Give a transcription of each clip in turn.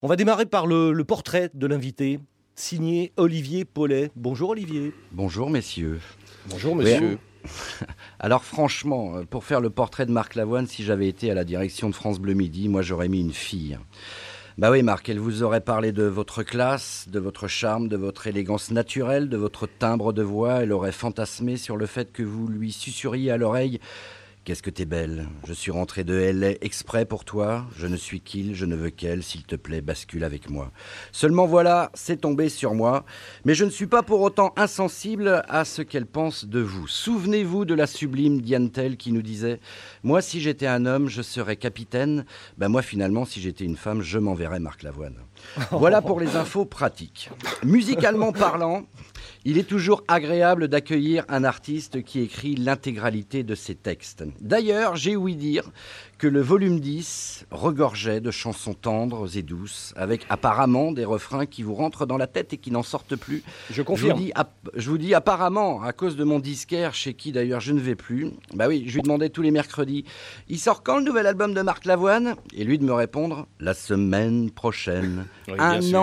On va démarrer par le portrait de l'invité, signé Olivier Paulet. Bonjour Olivier. Bonjour messieurs. Bonjour monsieur. Alors franchement, pour faire le portrait de Marc Lavoine, si j'avais été à la direction de France Bleu Midi, moi j'aurais mis une fille. Bah oui Marc, elle vous aurait parlé de votre classe, de votre charme, de votre élégance naturelle, de votre timbre de voix. Elle aurait fantasmé sur le fait que vous lui susurriez à l'oreille: qu'est-ce que t'es belle, je suis rentré de L.A. exprès pour toi, je ne suis qu'il, je ne veux qu'elle, s'il te plaît, bascule avec moi. Seulement voilà, c'est tombé sur moi, mais je ne suis pas pour autant insensible à ce qu'elle pense de vous. Souvenez-vous de la sublime Diane Tell qui nous disait: moi si j'étais un homme, je serais capitaine, moi finalement si j'étais une femme, je m'enverrais Marc Lavoine. Voilà pour les infos pratiques. Musicalement parlant, il est toujours agréable d'accueillir un artiste qui écrit l'intégralité de ses textes. D'ailleurs, j'ai ouï dire que le volume 10 regorgeait de chansons tendres et douces, avec apparemment des refrains qui vous rentrent dans la tête et qui n'en sortent plus. Je confirme. Je vous dis apparemment, à cause de mon disquaire, chez qui d'ailleurs je ne vais plus. Bah oui, je lui demandais tous les mercredis: il sort quand le nouvel album de Marc Lavoine? Et lui de me répondre: la semaine prochaine. Oui,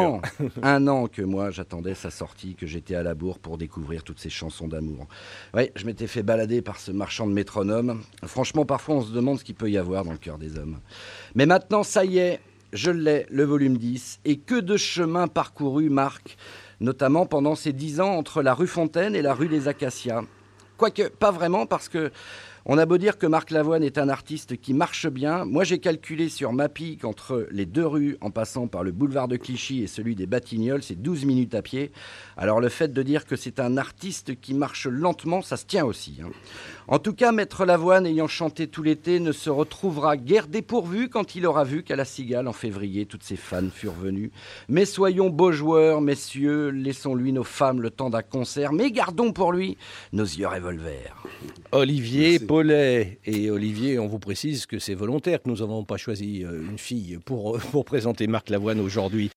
un an que moi j'attendais sa sortie, que j'étais à la bourre pour découvrir toutes ces chansons d'amour. Oui, je m'étais fait balader par ce marchand de métronomes. Franchement, parfois on se demande ce qu'il peut y avoir dans le cœur des hommes. Mais maintenant, ça y est, je l'ai, le volume 10. Et que de chemin parcouru, Marc, notamment pendant ces 10 ans entre la rue Fontaine et la rue des Acacias. Quoique, pas vraiment, parce que on a beau dire que Marc Lavoine est un artiste qui marche bien. Moi, j'ai calculé sur Mappy qu'entre les deux rues, en passant par le boulevard de Clichy et celui des Batignolles, c'est 12 minutes à pied. Alors, le fait de dire que c'est un artiste qui marche lentement, ça se tient aussi. En tout cas, Maître Lavoine, ayant chanté tout l'été, ne se retrouvera guère dépourvu quand il aura vu qu'à la Cigale, en février, toutes ses fans furent venus. Mais soyons beaux joueurs, messieurs, laissons-lui nos femmes le temps d'un concert, mais gardons pour lui nos yeux revolver. Olivier Paulet. Et Olivier, on vous précise que c'est volontaire que nous n'avons pas choisi une fille pour présenter Marc Lavoine aujourd'hui.